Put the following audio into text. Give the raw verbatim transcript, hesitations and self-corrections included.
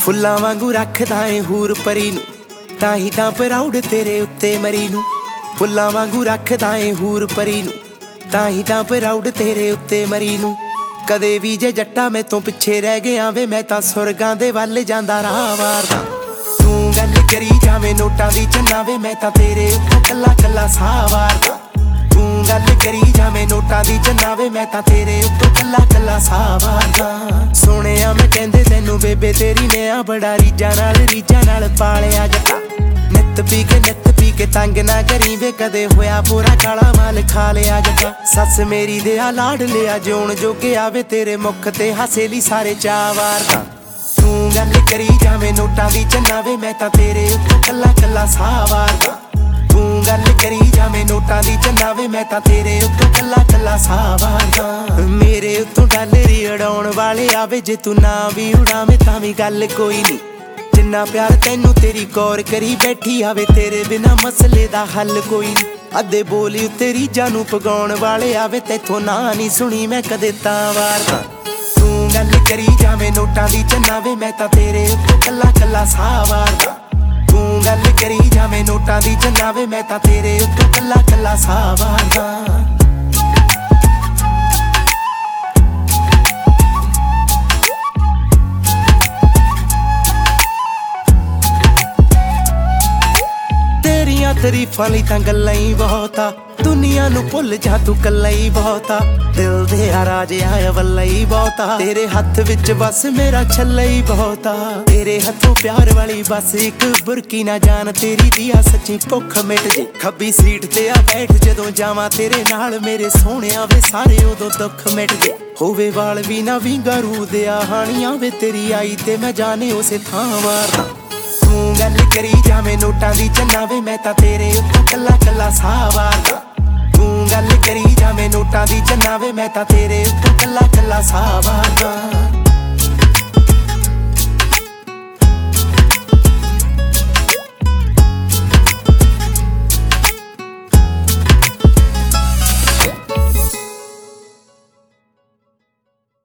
ਫੁੱਲਾਂ ਵਾਂਗੂ ਰੱਖਦਾ ਏ ਹੂਰ ਪਰੀ ਨੂੰ, ਤਾਂ ਹੀ ਤਾਂ ਪ੍ਰਾਊਡ ਤੇਰੇ ਉੱਤੇ ਮਰੀ ਨੂੰ। ਫੁੱਲਾਂ ਵਾਂਗੂ ਰੱਖਦਾ ਏ ਹੂਰ ਪਰੀ ਨੂੰ, ਤਾਂ ਹੀ ਤਾਂ ਪ੍ਰਾਊਡ ਤੇਰੇ ਉੱਤੇ ਮਰੀ ਨੂੰ। ਕਦੇ ਵੀ ਜੇ ਜੱਟਾ ਮੈਂ ਤੋਂ ਪਿੱਛੇ ਰਹਿ ਗਿਆ ਵੇ, ਮੈਂ ਤਾਂ ਸੁਰਗਾਂ ਦੇ ਵੱਲ ਜਾਂਦਾ ਰਾਹ ਵਾਰਦਾ। ਤੂੰ ਗੱਲ ਕਰੀ ਜਾਵੇਂ ਨੋਟਾਂ ਦੀ ਚੰਨਾ ਵੇ, ਮੈਂ ਤਾਂ ਤੇਰੇ ਉੱਤੋਂ ਕੱਲਾ ਕੱਲਾ ਸਾਹ ਵਾਰਦਾ। ਤੂੰ ਗੱਲ ਕਰੀ ਜਾਵੇਂ ਨੋਟਾਂ ਦੀ ਚੰਨਾ ਵੇ, ਮੈਂ ਤਾਂ ਤੇਰੇ ਉੱਤੋਂ ਕੱਲਾ ਕੱਲਾ ਸਾਹ ਵਾਰਦਾ। ਸੁਣਿਆ ਮੈਂ ਕਹਿੰਦੇ ਤੈਨੂੰ ਬੇਬੇ ਤੇਰੀ ਨੇ ਆ ਬੜਾ ਰੀਝਾਂ ਨਾਲ ਰੀਝਾਂ ਨਾਲ ਪਾਲਿਆ ਜੱਟਾ। ਨਿੱਤ ਪੀ ਕੇ ਨਿੱਤ ਪੀ ਕੇ ਤੰਗ ਨਾ ਕਰੀ ਵੇ, ਕਦੇ ਹੋਇਆ ਪੂਰਾ ਕਾਲਾ ਮਾਲ ਖਾ ਲਿਆ ਜੱਟਾ। ਸੱਸ ਮੇਰੀ ਦੇ ਆ ਲਾਡ ਲਿਆ ਜਿਉਣ ਜੋਗੇ ਆਵੇ, ਤੇਰੇ ਮੁੱਖ ਤੇ ਹਾਸੇ ਲਈ ਸਾਰੇ ਚਾਅ ਵਾਰਦਾ। ਤੂੰ ਗੱਲ ਕਰੀ ਜਾਵੇਂ ਨੋਟਾਂ ਦੀ ਚੰਨਾ ਵੇ, ਮੈਂ ਤਾਂ ਤੇਰੇ ਉੱਤੋਂ ਕੱਲਾ ਕੱਲਾ ਸਾਹ ਵਾਰਦਾ। ਤੂੰ ਗੱਲ ਕਰੀ ਜਾਵੇਂ ਨੋਟਾਂ ਦੀ ਚੰਨਾ ਵੇ, ਮੈਂ ਤਾਂ ਤੇਰੇ ਉੱਤੋਂ ਕੱਲਾ ਕੱਲਾ ਸਾਹ ਵਾਰਦਾ। ਮੇਰੇ ਉੱਤੋਂ ਡਾਲਰੀ ਉਡਾਉਣ ਵਾਲੇ ਆਵੇ, ਜੇ ਤੂੰ ਨਾ ਵੀ ਉਡਾਵੇਂ ਤਾਂ ਵੀ ਗੱਲ ਕੋਈ ਨੀ। ਜਿੰਨਾ ਪਿਆਰ ਤੈਨੂੰ ਤੇਰੀ ਗੌਰ ਕਰੀ ਬੈਠੀ ਆਵੇ, ਤੇਰੇ ਬਿਨਾ ਮਸਲੇ ਦਾ ਹੱਲ ਕੋਈ ਨੀ। ਅੱਧੇ ਬੋਲੀ ਉੱਤੇ ਰੀਝਾਂ ਨੂੰ ਪਗਾਉਣ ਵਾਲੇ ਆਵੇ, ਤੈਥੋਂ ਨਾ ਨੀ ਸੁਣੀ ਮੈਂ ਕਦੇ ਤਾਂ ਵਾਰਦਾ। ਤੂੰ ਗੱਲ ਕਰੀ ਜਾਵੇਂ ਨੋਟਾਂ ਦੀ ਚੰਨਾ ਵੇ, ਮੈਂ ਤਾਂ ਤੇਰੇ ਉੱਤੋਂ ਕੱਲਾ ਕੱਲਾ ਸਾਹ ਵਾਰਦਾ। ਤੂੰ ਗੱਲ ਕਰੀ ਜਾਵੇਂ ਨੋਟਾਂ ਦੀ ਚੰਨਾ ਵੇ, ਮੈਂ ਤਾਂ ਤੇਰੇ ਉੱਤੋਂ ਕੱਲਾ ਕੱਲਾ ਸਾਹ ਵਾਰਦਾ। ਤਰੀਫਾਂ ਲਈ ਤਾਂ ਗੱਲਾਂ ਹੀ ਬਹੁਤਾ, ਦੁਨੀਆ ਨੂੰ ਭੁੱਲ ਜਾ ਤੂੰ ਕੱਲਾ ਹੀ ਬਹੁਤਾ। ਦਿਲ ਦੇ ਆ ਰਾਜ ਆਇਆ ਵੱਲਾ ਹੀ ਬਹੁਤਾ, ਤੇਰੇ ਹੱਥ ਵਿੱਚ ਬਸ ਮੇਰਾ ਛੱਲਾ ਹੀ ਬਹੁਤਾ। ਤੇਰੇ ਹੱਥੋਂ ਪਿਆਰ ਵਾਲੀ ਬਸ ਇੱਕ ਬੁਰਕੀ ਨਾ ਜਾਣ, ਤੇਰੀ ਦੀ ਆ ਸੱਚੀ ਭੁੱਖ ਮਿਟ ਜੇ। ਖੱਬੀ ਸੀਟ ਤੇ ਆ ਬੈਠ ਜਦੋਂ ਜਾਵਾਂ ਤੇਰੇ ਨਾਲ, ਮੇਰੇ ਸੋਹਣਿਆ ਵੇ ਸਾਰੇ ਉਦੋਂ ਦੁੱਖ ਮਿਟ ਜੇ। ਹੋਵੇ ਵਾਲ ਵੀ ਨਾ ਵਿੰਗਾ ਰੂ ਦੇ ਆ ਹਾਣੀਆਂ ਵੇ, ਤੇਰੀ ਆਈ ਤੇ ਮੈਂ ਜਾਣੇ ਉਸੇ ਥਾਂ ਮਾਰਦਾ। ਤੂੰ ਗੱਲ ਕਰੀ ਜਾਵੇਂ ਨੋਟਾਂ ਦੀ ਚੰਨਾ ਵੇ, ਮੈਂ ਤਾਂ ਤੇਰੇ ਉੱਤੋਂ ਕੱਲਾ ਕੱਲਾ ਸਾਹ ਵਾਰਦਾ। ਤੂੰ ਗੱਲ ਕਰੀ ਜਾਵੇਂ ਨੋਟਾਂ ਦੀ ਚੰਨਾ ਵੇ, ਮੈਂ ਤਾਂ ਤੇਰੇ ਉੱਤੋਂ ਕੱਲਾ ਕੱਲਾ ਸਾਹ ਵਾਰਦਾ।